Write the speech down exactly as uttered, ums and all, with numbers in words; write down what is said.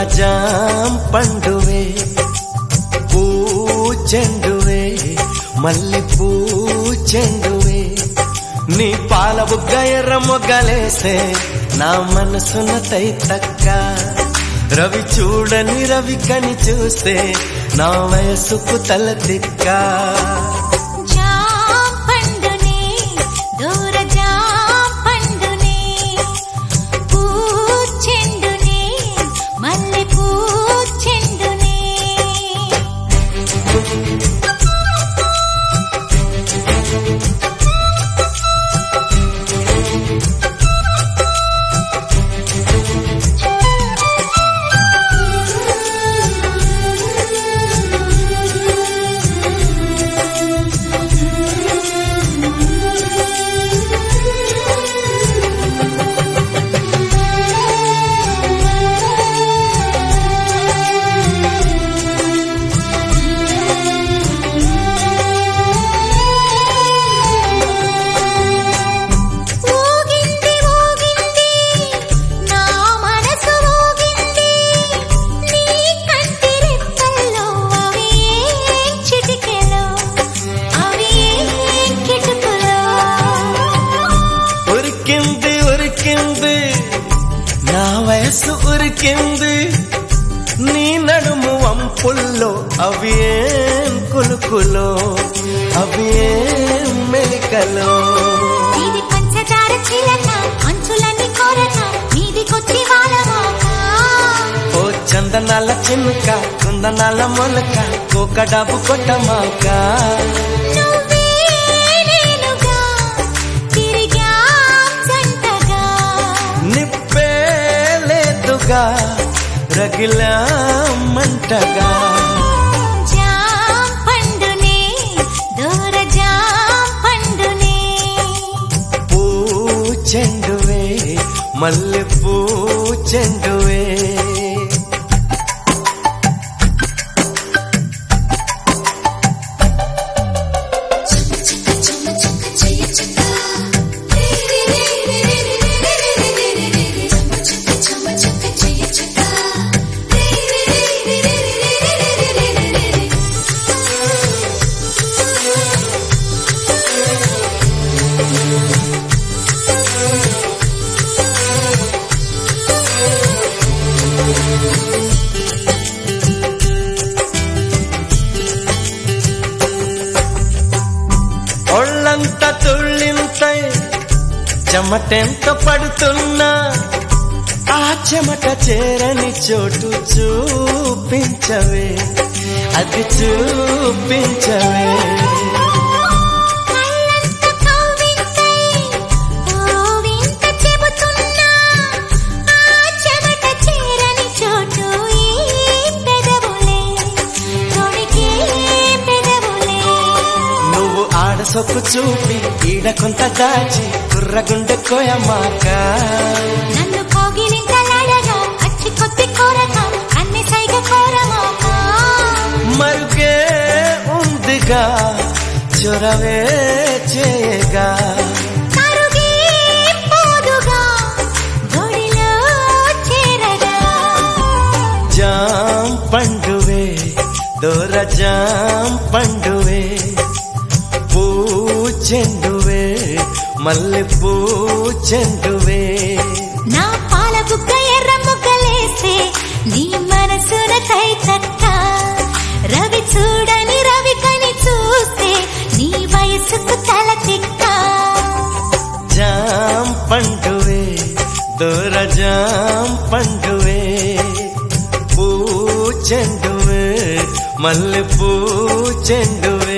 jam పండువే పూచెండువే మల్లె పూచెండువే నీ పాల బుగ్గ ఎర్ర మొగ్గలేస్తే నా మనసున తైతక్క రవి చూడని రవి కని చూస్తే నా వయసుకు తల తిక్క నా వయసు ఉరికింది నీ నడుము వంపుల్లో అవి ఏం కులుకులో అవి ఏం మెలికలో ఇది పంచదార చిలక అంచులని కొరక మీదికొచ్చి వాలమాక ఓ చందనాల చినుక కుందనాల మొలక కోకడాబు కొట్టమాక రగిలా మంటగా జాం పండునే దూర జాం పండునే పూచెండువే మల్లె పూచెండువే ఒళ్ళంత తుళ్ళింతై చెమటెంత పడుతున్నా ఆ చెమట చేరని చోటు చూపించవే అది చూపించవే సొక్కు చూపి ఈడ కొంత దాచి కుర్రగుండె కోయమాక నన్ను కోగిలింతలాడగా అచ్చి కొద్ది కోరగా అన్ని సైగ కోరమాక మరుగే ఉందిగా చొరవే చేయగా కరుగే పోదుగా గొడిలో చేరగా జాం పండువే దూర జాం పండువే పూచెండువే మల్లె పూచెండువే నా పాల బుగ్గ ఎర్ర ముగ్గలేస్తే నీ మనసున తైతక్క రవి చూడని రవి కని చూస్తే నీ వయసుకు తల తిక్క జాం పండువే దూర జాం పండువే పూచెండువే మల్లె పూచెండువే